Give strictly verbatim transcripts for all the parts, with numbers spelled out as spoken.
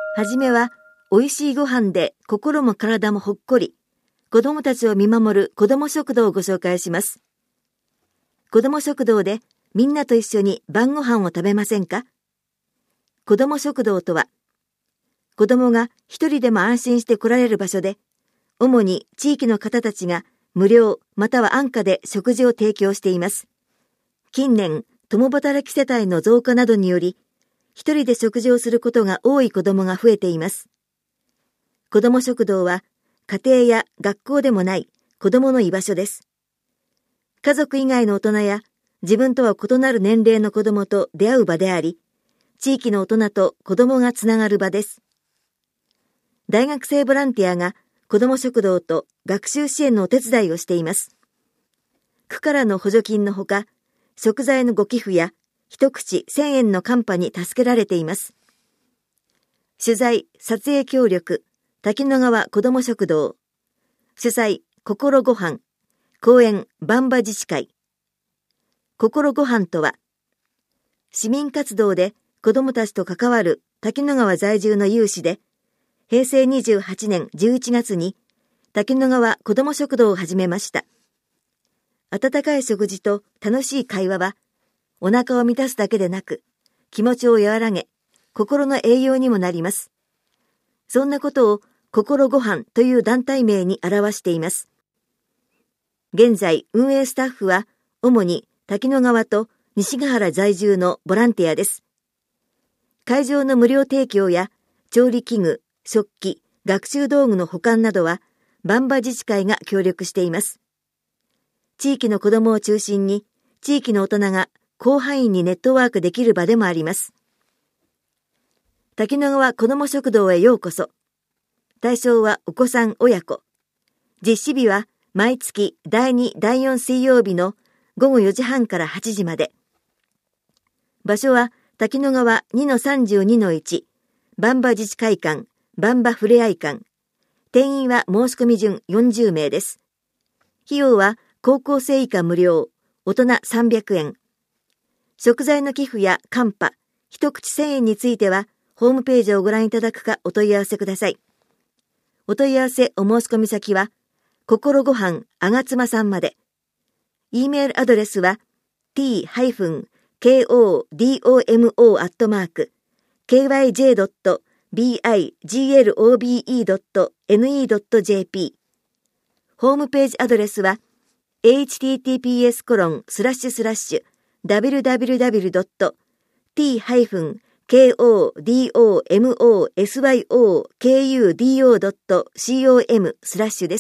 はじめは、おいしいご飯で心も体もほっこり、子供たちを見守る子供食堂をご紹介します。子供食堂でみんなと一緒に晩ご飯を食べませんか？子供食堂とは、子供が一人でも安心して来られる場所で、主に地域の方たちが無料または安価で食事を提供しています。近年、共働き世帯の増加などにより、一人で食事をすることが多い子供が増えています。子供食堂は、家庭や学校でもない子供の居場所です。家族以外の大人や自分とは異なる年齢の子供と出会う場であり、地域の大人と子供がつながる場です。大学生ボランティアが子供食堂と学習支援のお手伝いをしています。区からの補助金のほか、食材のご寄付や一口せんえんのカンパに助けられています。取材・撮影協力、滝野川子ども食堂。主催、心ごはん。公園、ばんば自治会。心ごはんとは、市民活動で子どもたちと関わる滝野川在住の有志で、へいせいにじゅうはちねんじゅういちがつに滝野川子ども食堂を始めました。温かい食事と楽しい会話は、お腹を満たすだけでなく、気持ちを和らげ、心の栄養にもなります。そんなことを心ごはんという団体名に表しています。現在、運営スタッフは、主に滝野川と西ヶ原在住のボランティアです。会場の無料提供や、調理器具、食器、学習道具の保管などは、ばんば自治会が協力しています。地域の子どもを中心に、地域の大人が広範囲にネットワークできる場でもあります。滝野川子ども食堂へようこそ。対象はお子さん親子。実施日は毎月だいに、だいよん水曜日のごごよじはんからはちじまで。場所は滝野川 にのさんじゅうにのいち、ばんば自治会館、ばんばふれあい館。定員は申し込み順よんじゅうめいです。費用は高校生以下無料、大人さんびゃくえん。食材の寄付やカンパ、一口せんえんについては、ホームページをご覧いただくかお問い合わせください。お問い合わせお申し込み先は、心ごはんあがつまさんまで。e メールアドレスは ティー ケー オー ディー オー エム オー アットマーク ケー ワイ ジェー ドット ビー アイ ジー エル オー ビー イー ドット エヌ イー ドット ジェーピー ホームページアドレスは エイチティーティーピーエス コロン スラッシュスラッシュ ダブリューダブリューダブリュー ドット ティー ケー オー ディー オー エム オー エス ワイ オー ケー ユー ディー オー ドット コム スラッシュです。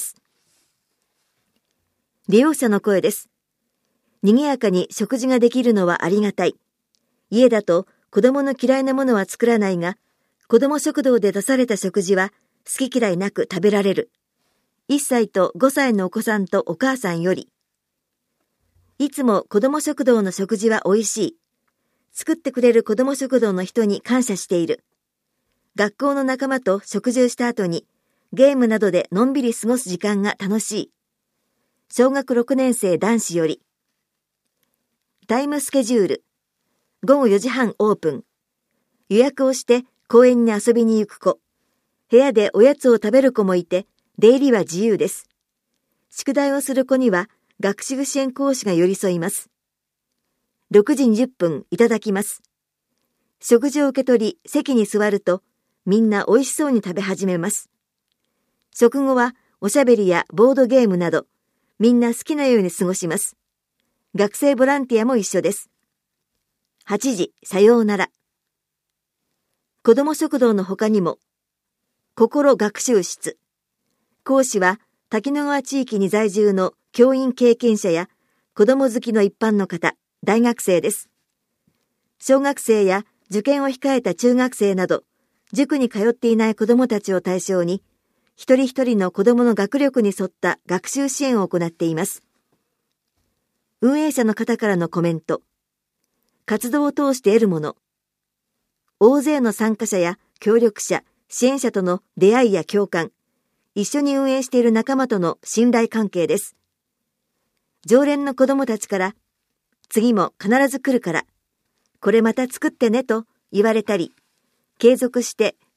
利用者の声です。賑やかに食事ができるのはありがたい。家だと子供の嫌いなものは作らないが、子供食堂で出された食事は好き嫌いなく食べられる。いっさいとごさいのお子さんとお母さんより。いつも子供食堂の食事は美味しい。作ってくれる子供食堂の人に感謝している。学校の仲間と食事をした後にゲームなどでのんびり過ごす時間が楽しい。小学ろくねん生男子より。タイムスケジュール。ごごよじはんオープン。予約をして公園に遊びに行く子。部屋でおやつを食べる子もいて、出入りは自由です。宿題をする子には学習支援講師が寄り添います。ろくじにじゅっぷんいただきます。食事を受け取り席に座るとみんな美味しそうに食べ始めます。食後はおしゃべりやボードゲームなどみんな好きなように過ごします。学生ボランティアも一緒です。はちじさようなら。子ども食堂の他にも心学習室。講師は滝野川地域に在住の教員経験者や子ども好きの一般の方、大学生です。小学生や受験を控えた中学生など、塾に通っていない子どもたちを対象に、一人一人の子どもの学力に沿った学習支援を行っています。運営者の方からのコメント。活動を通して得るもの。大勢の参加者や協力者、支援者との出会いや共感、一緒に運営している仲間との信頼関係です。常連の子どもたちから、次も必ず来るから、これまた作ってねと言われたり、継続して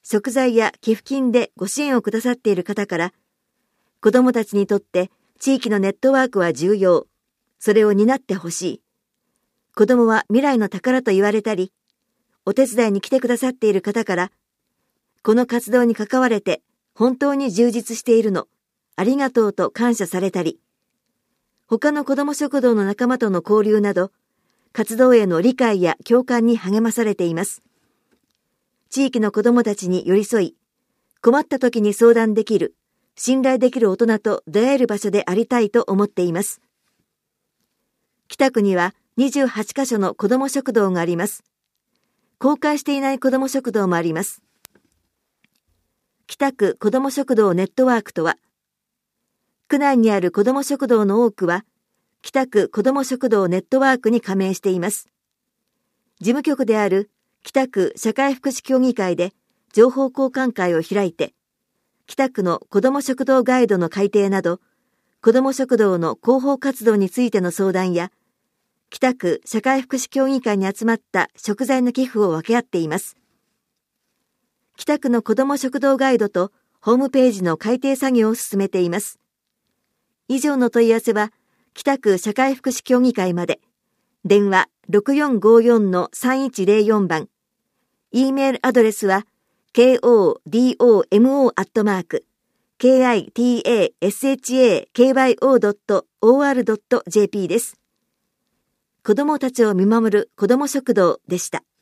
食材や寄付金でご支援をくださっている方から、子どもたちにとって地域のネットワークは重要。それを担ってほしい。子どもは未来の宝と言われたり、お手伝いに来てくださっている方から、この活動に関われて本当に充実しているの。ありがとうと感謝されたり、他の子ども食堂の仲間との交流など、活動への理解や共感に励まされています。地域の子どもたちに寄り添い、困った時に相談できる、信頼できる大人と出会える場所でありたいと思っています。北区にはにじゅうはちカ所の子ども食堂があります。公開していない子ども食堂もあります。北区子ども食堂ネットワークとは、区内にある子ども食堂の多くは、北区子ども食堂ネットワークに加盟しています。事務局である北区社会福祉協議会で情報交換会を開いて、北区の子ども食堂ガイドの改訂など、子ども食堂の広報活動についての相談や、北区社会福祉協議会に集まった食材の寄付を分け合っています。北区の子ども食堂ガイドとホームページの改訂作業を進めています。以上の問い合わせは、北区社会福祉協議会まで、電話 ろくよんごよんのさんいちぜろよん 番、Eメールアドレスは ケーオーディーオーエムオー アットマーク ケーアイティーエーエスエイチエーケーワイオー ドットオーアール ドットジェーピー です。子どもたちを見守る子ども食堂でした。